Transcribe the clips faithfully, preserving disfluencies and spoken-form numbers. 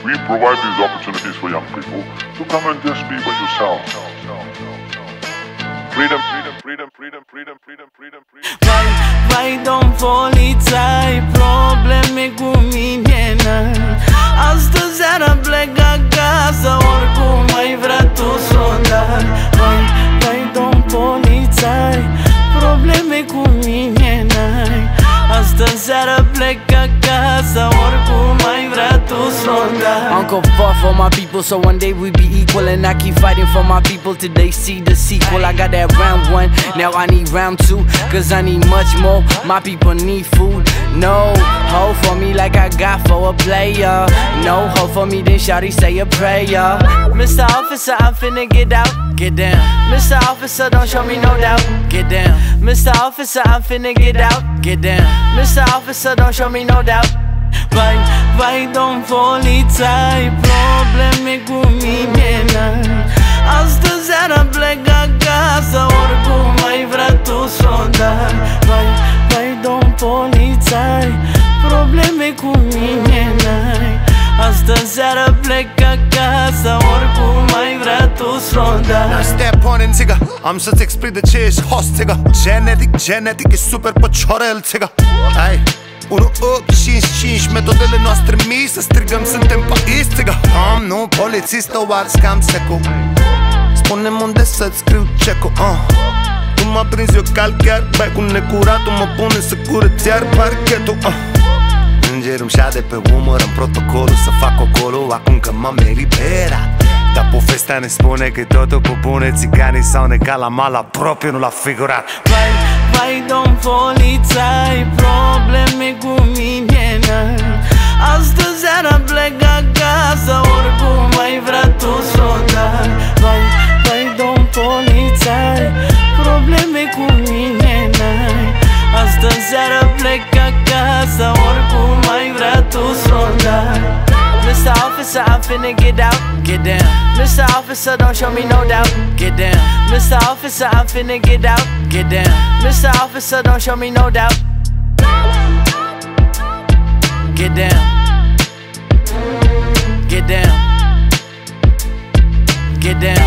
we provide these opportunities for young people to come and just be by yourself. Freedom, freedom, freedom, freedom, freedom, freedom, freedom, freedom. Vai, vai, domn polițai, probleme cu mine n-ai. Astă seara plec acasă, oricum ai vrea tu s-o dai. Vai, vai, domn polițai, probleme cu mine n-ai. Astă seara plec acasă, oricum ai vrea tu s-o dai. Uncle fought for my people, so one day we be equal. And I keep fighting for my people till they see the sequel. I got that round one, now I need round two, cause I need much more. My people need food. No hope for me like I got for a player. No hope for me, then shawty say a prayer. Mister Officer, I'm finna get out, get down. Mister Officer, don't show me no doubt, get down. Mister Officer, I'm finna get out, get down. Mister Officer, don't show me no doubt. Vai, vai, domn polițai, probleme cu mine n-ai. Astă seara plec acasă, oricum ai vrea tu s-o dai. Vai, vai, domn polițai, probleme cu mine n-ai. Astă seara plec acasă, oricum ai vrea tu s-o dai. Now step on in, țigă, am să-ți explic de ce ești host, țigă. Genetic, genetic, e super păciorel, țigă. Ai unu opt cinci cinci, metodele noastre mii, să strigăm, suntem pais, țigă. Am, nu, polițist, o ars cam secu. Spune-mi unde să-ți scriu check-ul, uh. Tu m-a prins, eu cal chiar, bai cu necuratul, mă pune să curăț iar parchetul, uh. Îngerul îmi șade pe umăr, în protocolul să fac ocolul, acum că m-am eliberat. Dar povestea ne spune că totul cu bune, țiganii s-au necat la mala propriu, nu la figurat. Vai, vai, domn polițai, probleme cu mine n-ai. Astă seara plec acasă, oricum ai vrea tu s-o dai. Vai, vai, domn polițai, probleme cu mine n-ai. Astă seara plec acasă, oricum ai vrea tu s-o dai. Mister Officer, I'm finna get out, get down. Mister Officer, don't show me no doubt, get down. Mister Officer, I'm finna get out, get down. Mister Officer, don't show me no doubt. Get down. Get down. Get down.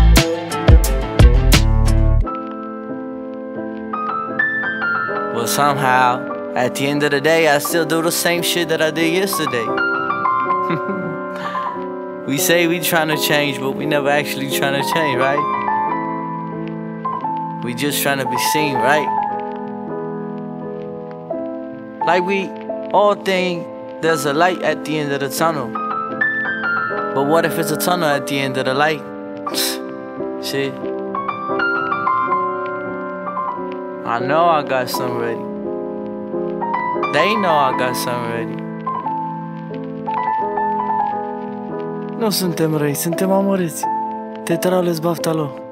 Well, somehow, at the end of the day, I still do the same shit that I did yesterday. We say we tryna change, but we never actually tryna change, right? We just tryna be seen, right? Like we all think there's a light at the end of the tunnel. But what if it's a tunnel at the end of the light? Shit. I know I got something ready. They know I got something ready. Nu suntem răi, suntem amărâți. Teatrales Baftalo.